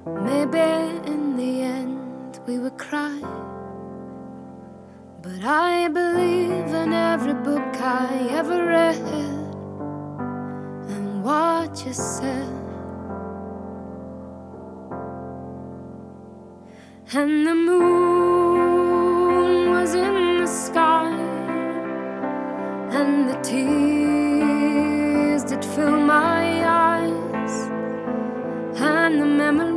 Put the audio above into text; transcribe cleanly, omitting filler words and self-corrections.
Maybe in the end we would cry, but I believe in every book I ever read and what you said. And the moon was in the sky, and the tears did fill my